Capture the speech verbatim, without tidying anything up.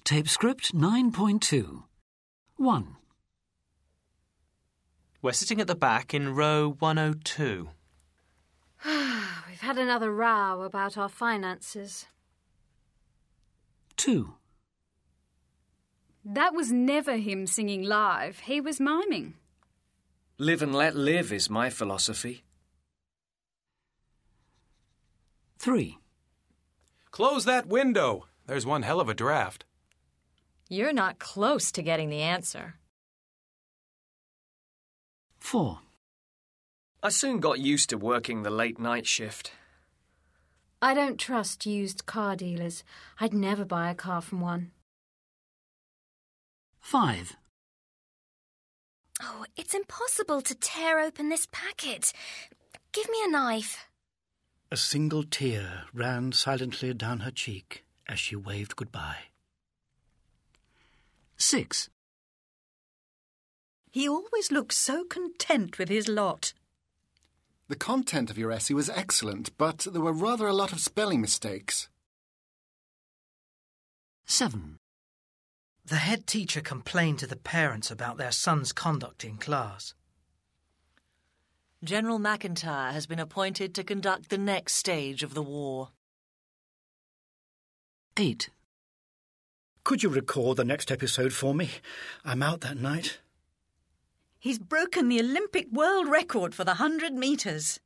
Tape script nine point two. one. We're sitting at the back in row one oh two. We've had another row about our finances. two. That was never him singing live. He was miming. Live and let live is my philosophy. three. Close that window. There's one hell of a draft. You're not close to getting the answer. four. I soon got used to working the late night shift. I don't trust used car dealers. I'd never buy a car from one. five. Oh, it's impossible to tear open this packet. Give me a knife. A single tear ran silently down her cheek as she waved goodbye. six. He always looks so content with his lot. The content of your essay was excellent, but there were rather a lot of spelling mistakes. seven. The head teacher complained to the parents about their son's conduct in class. General McIntyre has been appointed to conduct the next stage of the war. eight. Could you record the next episode for me? I'm out that night. He's broken the Olympic world record for the hundred metres.